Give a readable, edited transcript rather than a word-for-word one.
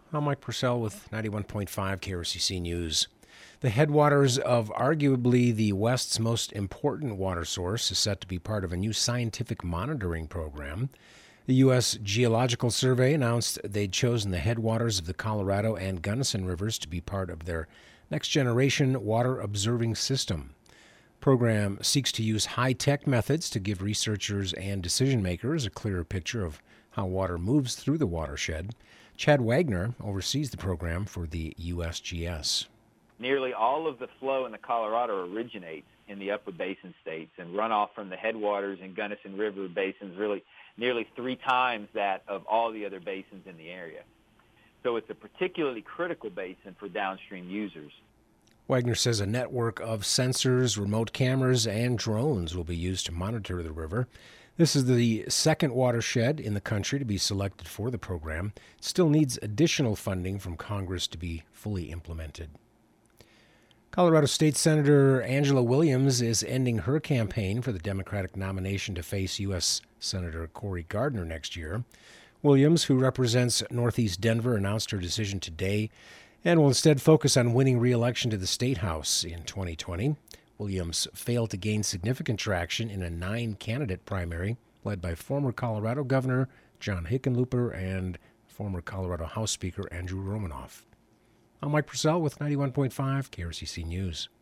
I'm Mike Purcell with 91.5 KRCC News. The headwaters of arguably the West's most important water source is set to be part of a new scientific monitoring program. The U.S. Geological Survey announced they'd chosen the headwaters of the Colorado and Gunnison rivers to be part of their next-generation water observing system. The program seeks to use high-tech methods to give researchers and decision-makers a clearer picture of how water moves through the watershed. Chad Wagner oversees the program for the USGS. Nearly all of the flow in the Colorado originates in the upper basin states, and runoff from the headwaters and Gunnison River basins really nearly 3 times that of all the other basins in the area. So it's a particularly critical basin for downstream users. Wagner says a network of sensors, remote cameras, and drones will be used to monitor the river. This is the second watershed in the country to be selected for the program. It still needs additional funding from Congress to be fully implemented. Colorado State Senator Angela Williams is ending her campaign for the Democratic nomination to face U.S. Senator Cory Gardner next year. Williams, who represents Northeast Denver, announced her decision today and will instead focus on winning re-election to the State House in 2020. Williams failed to gain significant traction in a 9-candidate primary led by former Colorado Governor John Hickenlooper and former Colorado House Speaker Andrew Romanoff. I'm Mike Purcell with 91.5 KRCC News.